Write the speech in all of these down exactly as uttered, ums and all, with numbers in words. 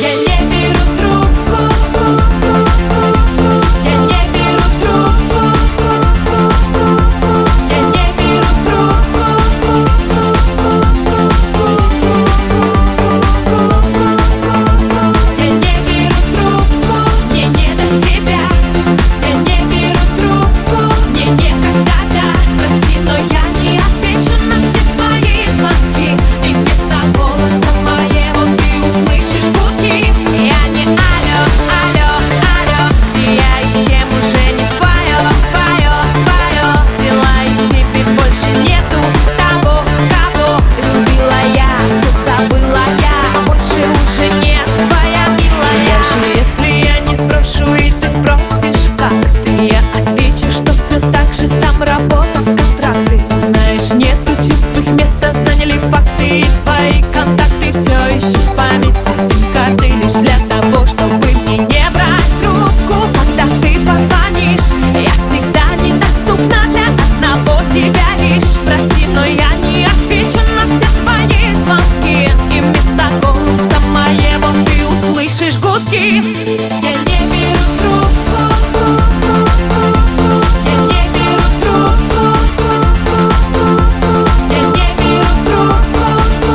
Я не беру трубку, я не беру трубку, я не беру трубку, я не беру трубку, мне не до тебя. Я не беру трубку, мне некогда, прости, но я не отвечу на все твои звонки. И вместо голоса моего ты услышишь гудки. Я не алло, алло, алло, где я и с кем уже не твое, твое, твое. Дела и в тебе больше нету того, кого любила я. Все забыла я, больше уже нет твоя милая. Даже если я не спрошу и ты спросишь, как ты, я отвечу, что все так же там работают контракты. Знаешь, нету чувств, их место заняли факты. И твои контакты все еще в памяти, сим-карты лишь для того, чтобы мне не брать трубку. Когда ты позвонишь, я всегда недоступна для одного тебя лишь. Прости, но я не отвечу на все твои звонки. И вместо голоса моего ты услышишь гудки. Я не беру трубку, я не беру трубку, я не беру трубку.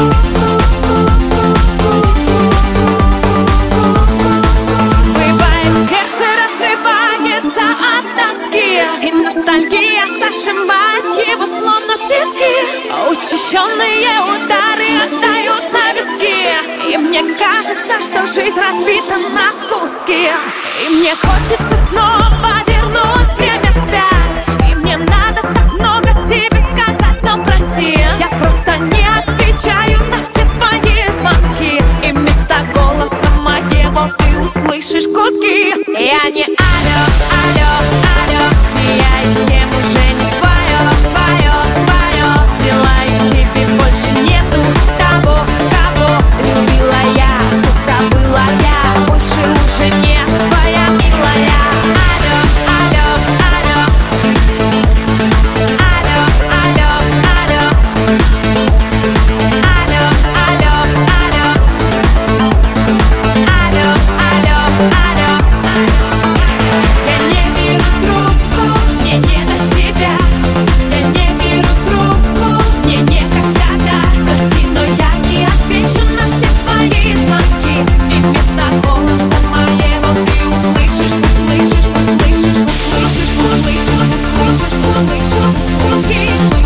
Бывает, сердце разрывается от тоски, и ностальгия зажимает его словно в тиски. Учащенные удары отдаются в виски, и мне кажется, что жизнь разбита на куски. И мне хочется снова вернуть время вспять, и мне надо так много тебе сказать, но прости, я просто не отвечаю на все твои звонки. И вместо голоса моего ты услышишь гудки. Я не алло, алло, алло, где я и с кем уже не твое, твое, твое. Дела и в тебе больше нету того, кого любила я. Все забыла я, больше уже нет твоя милая. Алло, алло, алло, алло, алло, алло, алло, алло, алло, алло, алло. Я не беру трубку, мне не до тебя. Я не беру трубку, мне некогда, прости, но я не отвечу на все твои звонки. И вместо голоса моего ты услышишь, услышишь, услышишь, услышишь, услышишь, услышишь, услышишь, услышишь.